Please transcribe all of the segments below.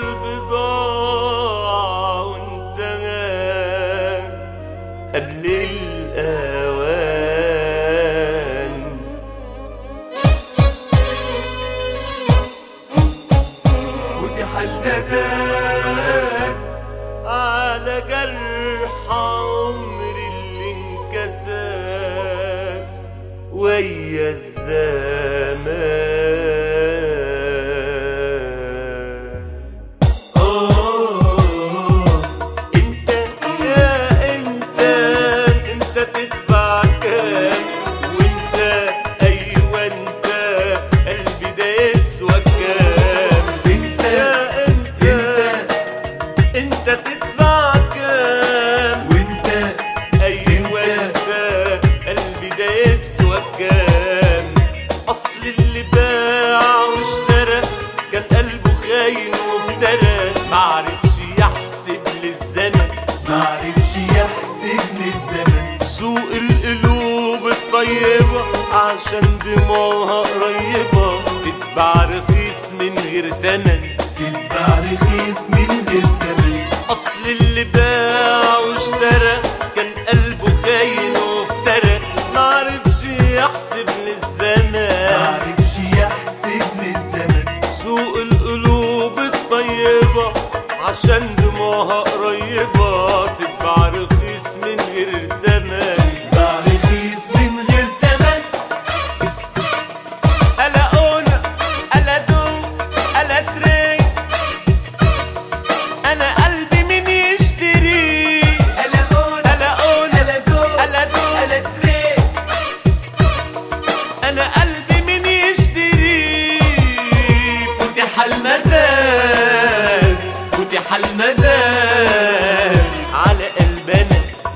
البضاعة وانتهى قبل الأوان. فتح المزاد على جرح عمري اللي انكتب ويا الزمان. انت تدفع كام وانت ايوه انت قلبي ده يسوى كام. انت تدفع كام وانت ايوه انت قلبي ده يسوى كام. اصل اللي باع واشترى كان قلبه خاين وافترى، معرفش يحسب للزمن معرفش يحسب للزمن. سوق القلوب الطيبة عشان دموعها قريبة تتباع رخيص من غير تمن، تتباع رخيص من غير تمن. اصل اللي باع واشترى كان قلبه خاين وافترى، معرفش يحسب للزمن معرفش يحسب للزمن. سوق القلوب الطيبة عشان دموعها قريبة تتباع رخيص من غير تمن. تتباع رخيص من غير تمن. ألا أونا ألا دو ألا تري، أنا قلبي مين يشتري. ألا أون ألا أونا ألا دو ألا دو ألا تري، أنا قلبي مين يشتري. فتح المزاد فتح المزاد على قلبنا.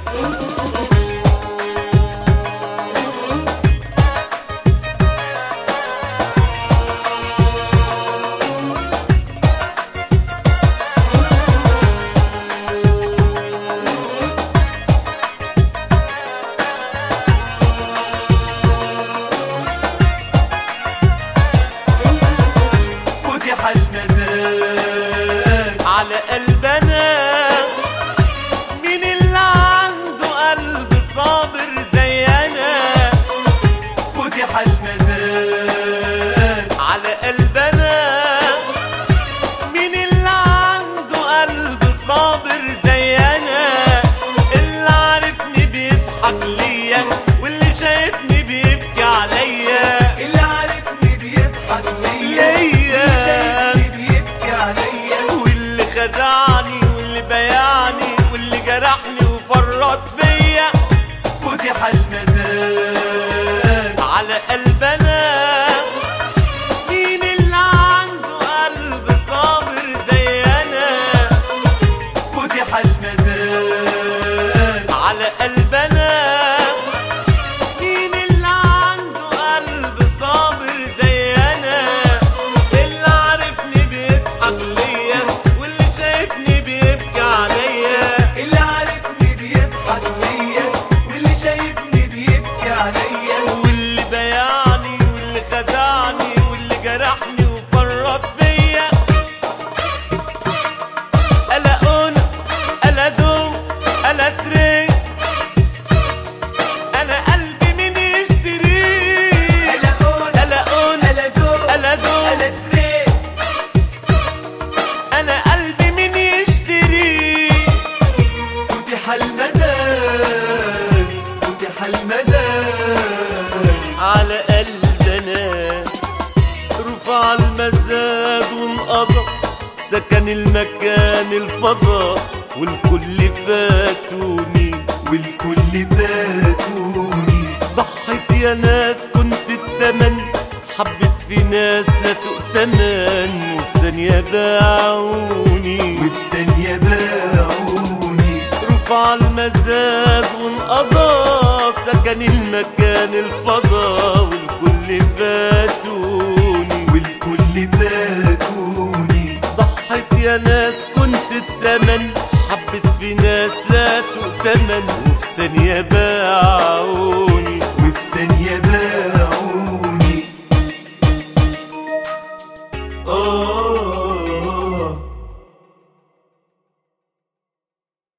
فتح المزاد على قلبنا. مين اللي عنده قلب صابر زينا. فتح المزاد على قلبنا. مين اللي عنده قلب صابر زينا. اللي عارفني بيضحك ليا واللي شايفني بيبكي عليا. اللي عارفني بيضحك ليا ليا. واللي شايفني بيبكي عليا. واللي خدعني واللي بايعني واللي جرحني وفرط فيا. فتح المزاد على قلبنا. مين اللي عنده قلب صابر زينا. فتح المزاد على قلبنا. مين اللي عنده قلب صابر زينا. اللي عارفني بيضحك ليا واللي شايفني بيبكي عليا. اللي عارفني بيضحك ليا واللي شايفني بيبكي عليا. واللي بايعني واللي خدعني واللي جرحني وفرط فيا. ألا أونا ألا دو ألا تري، أنا قلبي مين يشتري. ألا أون ألا أونا ألا دو ألا دو ألا تري، أنا قلبي مين يشتري. فتح المزاد فتح المزاد على قلبنا. رفع المزاد وانقضى سكن المكان الفضا والكل فاتوني. والكل فاتوني. ضحيت يا ناس كنت التمن، حبت في ناس لا تؤتمن وفي ثانية باعوني. وفي ثانية باعوني. رفع المزاد وانقضى سكن المكان الفضا والكل فاتوني. والكل فاتوني. ضحيت يا ناس كنت التمن، حبت في ناس لا تؤتمن وفي ثانية باعوني.